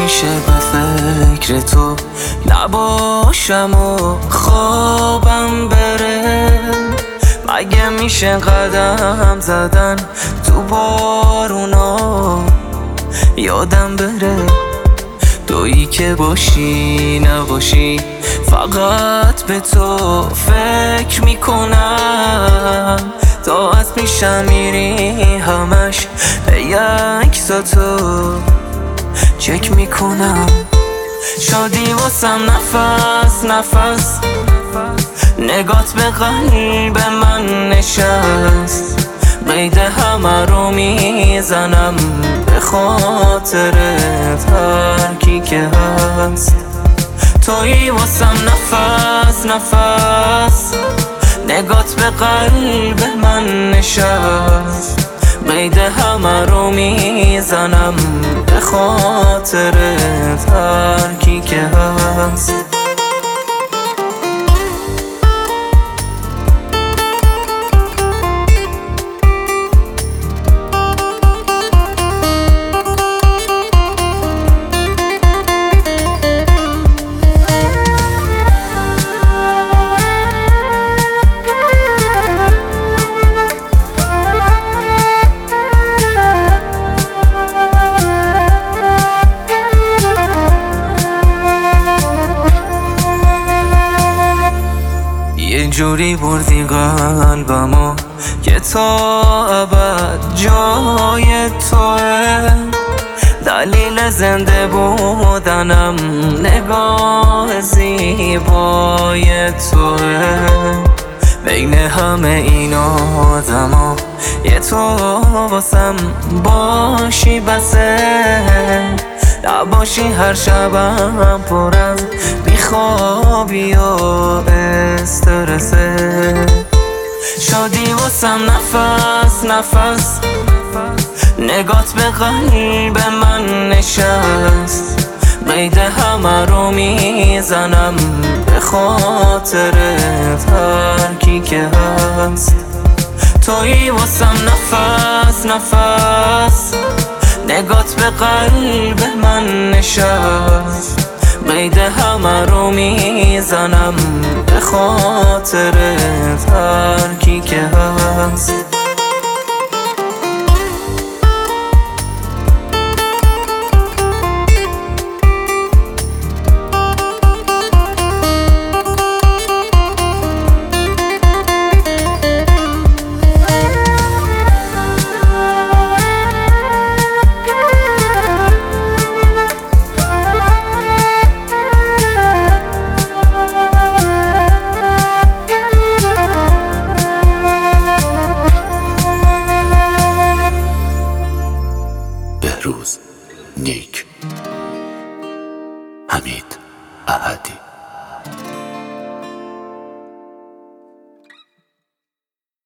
میشه به فکر تو نباشم و خوابم بره؟ مگه میشه قدم زدن تو بارونا یادم بره؟ تویی که باشی نباشی فقط به تو فکر میکنم. تا از پیشم میری همش به یک تو چک میکنم. شادی واسم نفس نفس، نگات به قلب من نشست. قید همه رو میزنم به خاطرت هر کی که هست. تویی واسم نفس نفس، نگات به قلب من نشست. قید همه رو میزنم به خاطرت هر کی که هست. یه جوری بردی قلبمو که تا ابد جای توه. دلیل زنده بودنم نگاه زیبای توه. بین همه این آدما یه تو واسم باشی بسه. نباشی هر شبم پر از بیخوابی و استرسه. شادی واسم نفس نفس، نگات به قلب من نشست. قید همه رو میزنم به خاطرت هر کی که هست. تویی واسم نفس نفس، نگات به قلب من نشست. قید همه رو میزنم به خاطرت هر کی که هست. بهروز نیک، حمید احدی.